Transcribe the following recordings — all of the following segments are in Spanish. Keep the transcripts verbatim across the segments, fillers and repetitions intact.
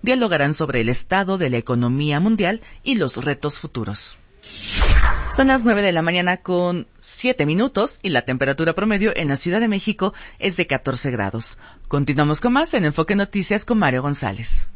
dialogarán sobre el estado de la economía mundial y los retos futuros. Son las nueve de la mañana con siete minutos y la temperatura promedio en la Ciudad de México es de catorce grados. Continuamos con más en Enfoque Noticias con Mario González.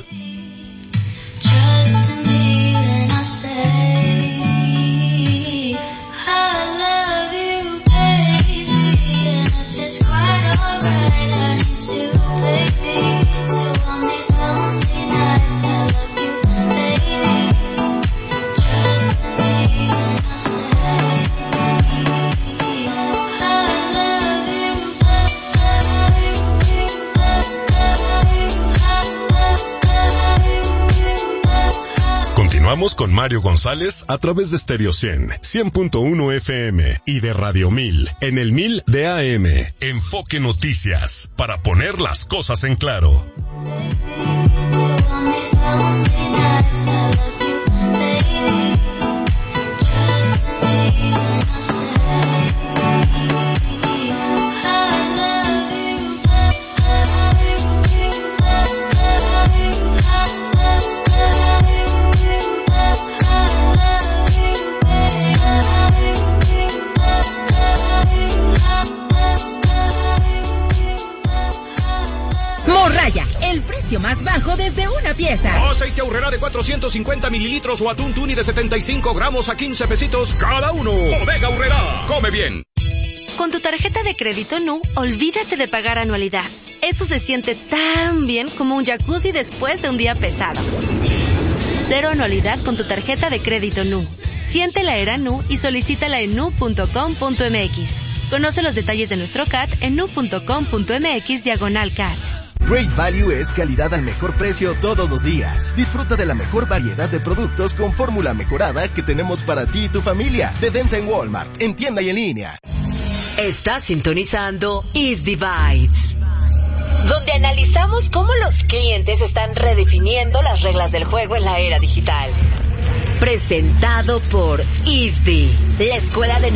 Continuamos con Mario González a través de Stereo cien, cien punto uno F M y de Radio mil en el mil de A M. Enfoque Noticias, para poner las cosas en claro. Morraya, el precio más bajo desde una pieza. Aceite Aurrera de cuatrocientos cincuenta mililitros o atún tuni de setenta y cinco gramos a quince pesitos cada uno. Bodega Aurrera, come bien. Con tu tarjeta de crédito Nu, olvídate de pagar anualidad. Eso se siente tan bien como un jacuzzi después de un día pesado. Cero anualidad con tu tarjeta de crédito Nu. Siente la era Nu y solicítala en nu punto com punto m x. Conoce los detalles de nuestro C A T en nu punto com punto m x diagonal C A T. Great Value es calidad al mejor precio todos los días. Disfruta de la mejor variedad de productos con fórmula mejorada que tenemos para ti y tu familia. De venta en Walmart, en tienda y en línea. Está sintonizando Easy Bytes, donde analizamos cómo los clientes están redefiniendo las reglas del juego en la era digital. Presentado por I S D I, la escuela de